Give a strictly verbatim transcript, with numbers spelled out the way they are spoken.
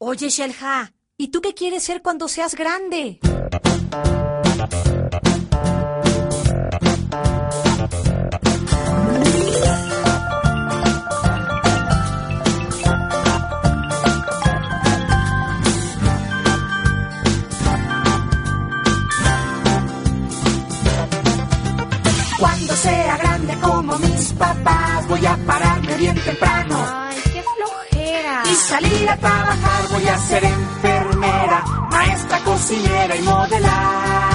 Oye, Shelha, ¿y tú qué quieres ser cuando seas grande? Cuando sea grande como mis papás, voy a pararme bien temprano. Ay, qué flojera. Y salir a trabajar, voy a ser enfermera, maestra, cocinera y modelar.